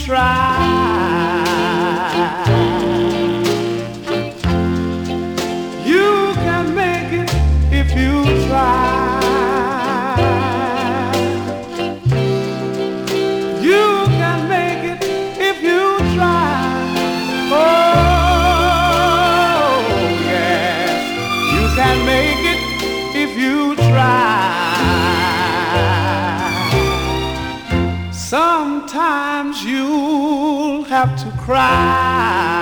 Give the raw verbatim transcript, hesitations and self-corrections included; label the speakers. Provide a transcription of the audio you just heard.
Speaker 1: try. You can make it if you try. You can make it if you try. Oh, yes, you can make it if you try. Sometimes you'll have to cry.